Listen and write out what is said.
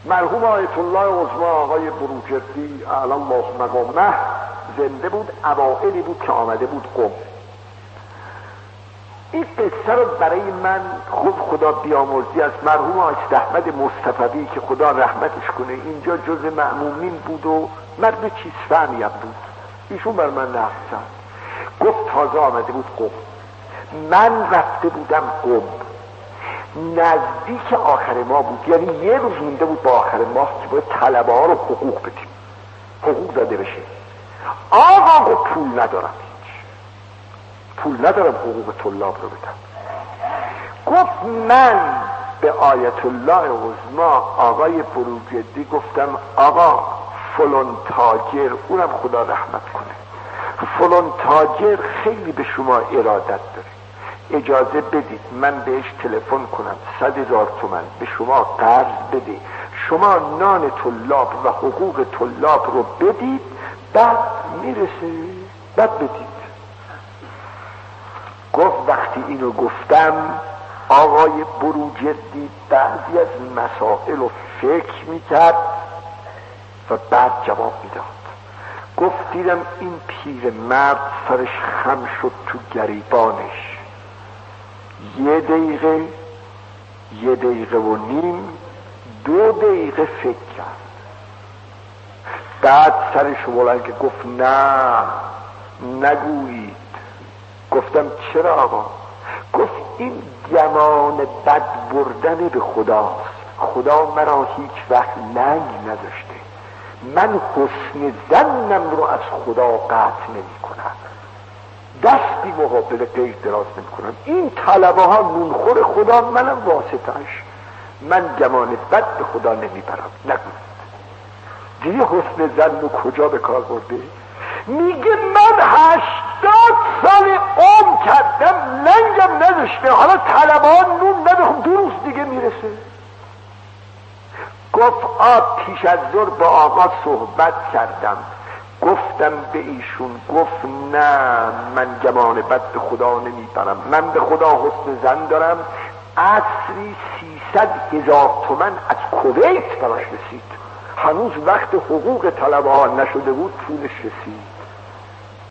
مرحوم آیت الله عظما آقای بروجردی اعلی الله مقامه زنده بود، اوائلی بود که آمده بود قم. این قصه رو برای من خدا بیامرزی از مرحوم آقای احمد مصطفی که خدا رحمتش کنه، اینجا جز مأمومین بود و مرد چیز فهمی بود، ایشون بر من نقل کرد. گفت تازه آمده بود قم، من رفته بودم قم، نزدیک آخر ماه بود، یعنی یه روز مونده بود با آخر ماه که باید طلبه ها رو حقوق بدیم، حقوق داده بشه. آقا گفت پول ندارم، پول ندارم حقوق طلاب رو بدم. گفت من به آیت الله عظما آقای بروجردی گفتم آقا فلان تاجر، اونم خدا رحمت کنه، فلان تاجر خیلی به شما ارادت داره، اجازه بدید من بهش تلفن کنم 100,000 تومان به شما قرض بده، شما نان طلاب و حقوق طلاب رو بدید، بعد میرسه بعد بدید. گفت وقتی اینو گفتم آقای بروجردی بعضی از مسائل رو فکر میکرد و بعد جواب میداد. گفت دیدم این پیر مرد سرش خم شد تو گریبانش، یه دقیقه و نیم 2 دقیقه فکر کرد، بعد سرش بلند که گفت نه نگویید. گفتم چرا آقا؟ گفت این گمان بد بردن به خداست، خدا مرا هیچ وقت لنگ نذاشته، من حسن ظنم رو از خدا قطع نمی کنم، دستی مقابل غیر دراز نمی کنم، این طلبه ها نونخور خدا، منم واسطه‌اش، من گمان بد به خدا نمی برم. نگوید. دیگه حسن ظن رو کجا به کار برده؟ میگه من 80 سال عمر کردم لنگم نذاشته، حالا طلبه ها نون نمیخوام، 2 روز دیگه میرسه. گفت پیش از ظهر با آقا صحبت کردم، گفتم به ایشون، گفت نه من گمان بد به خدا نمیبرم، من به خدا حسن ظن دارم. عصری 300,000 تومان از کویت براش رسید، هنوز وقت حقوق طلبه ها نشده بود، پولش رسید.